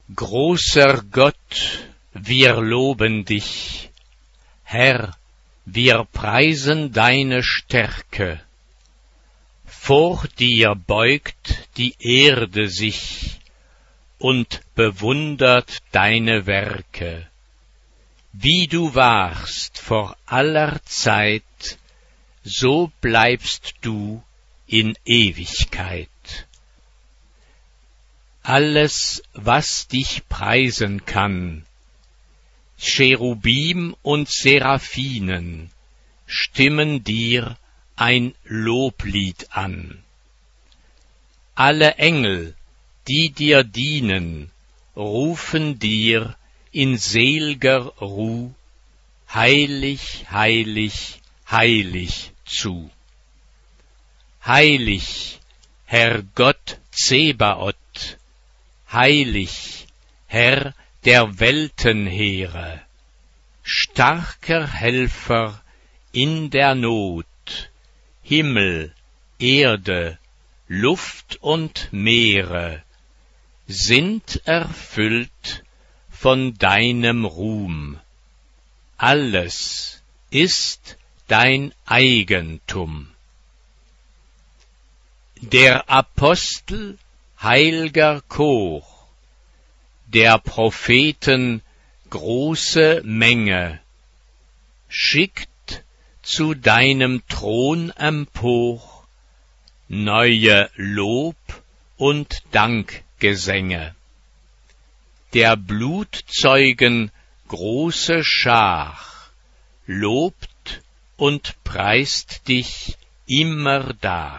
Großer Gott, wir loben dich, Herr, wir preisen deine Stärke. Vor dir beugt die Erde sich und bewundert deine Werke. Wie du warst vor aller Zeit, so bleibst du in Ewigkeit. Alles, was dich preisen kann, Cherubim und Seraphinen, stimmen dir ein Loblied an. Alle Engel, die dir dienen, rufen dir in sel'ger Ruh, heilig, heilig, heilig zu. Heilig, Herr Gott Zebaoth, heilig, Herr der Weltenheere, starker Helfer in der Not, Himmel, Erde, Luft und Meere sind erfüllt von deinem Ruhm. Alles ist dein Eigentum. Der Apostel heil'ger Chor, der Propheten große Menge, schickt zu deinem Thron empor neue Lob- und Dankgesänge. Der Blutzeugen große Schar lobt und preist dich immerdar.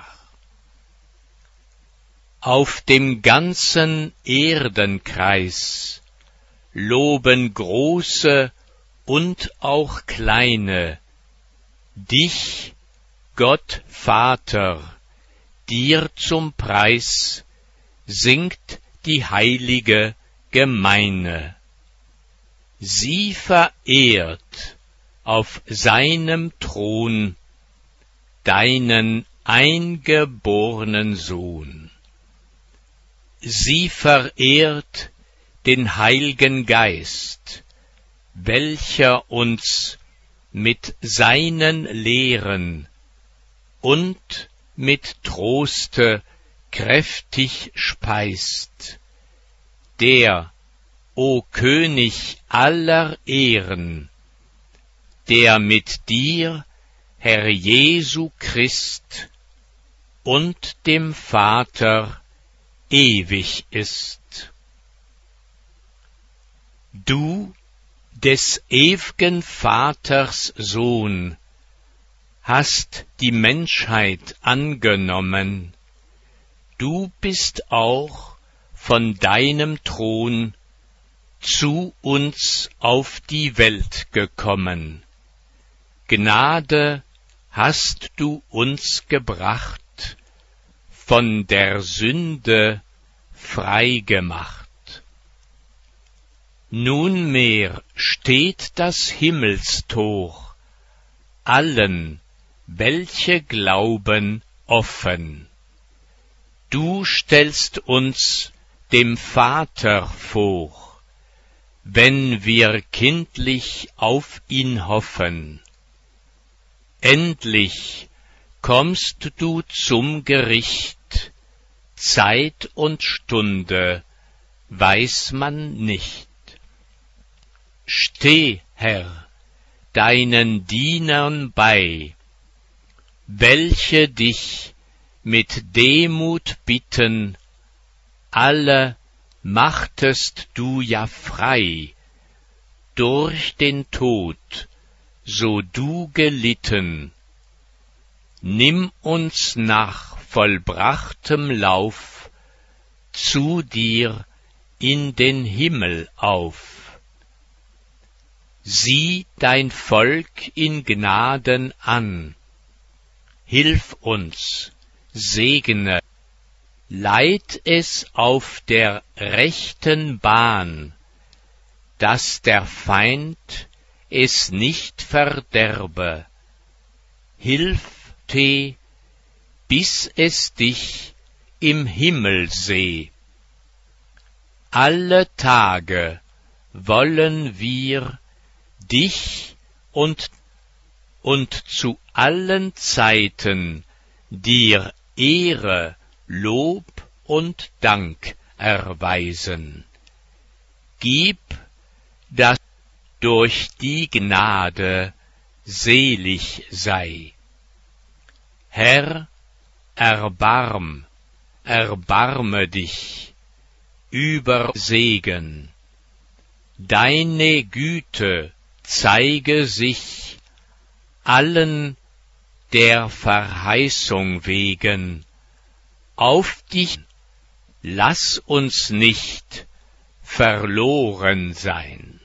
Auf dem ganzen Erdenkreis loben große und auch kleine dich, Gott Vater, dir zum Preis singt die heilige Gemeine. Sie verehrt auf seinem Thron deinen eingeborenen Sohn. Sie verehrt den Heil'gen Geist, welcher uns mit seinen Lehren und mit Troste kräftig speist, der, o König aller Ehren, der mit dir, Herr Jesu Christ, und dem Vater ewig ist. Du, des ew'gen Vaters Sohn, hast die Menschheit angenommen. Du bist auch von deinem Thron zu uns auf die Welt gekommen. Gnade hast du uns gebracht, von der Sünde frei gemacht. Nunmehr steht das Himmelstor allen, welche glauben, offen. Du stellst uns dem Vater vor, wenn wir kindlich auf ihn hoffen. Endlich kommst du zum Gericht, Zeit und Stunde weiß man nicht. Steh, Herr, deinen Dienern bei, welche dich mit Demut bitten, alle machtest du ja frei, durch den Tod, so du gelitten. Nimm uns nach vollbrachtem Lauf zu dir in den Himmel auf. Sieh dein Volk in Gnaden an, hilf uns, segne, leit es auf der rechten Bahn, dass der Feind es nicht verderbe. Hilf te, bis es dich im Himmel seh. Alle Tage wollen wir dich und zu allen Zeiten dir Ehre, Lob und Dank erweisen. Gib, dass durch die Gnade selig sei. Herr, erbarme dich über Segen. Deine Güte zeige sich allen der Verheißung wegen. Auf dich lass uns nicht verloren sein.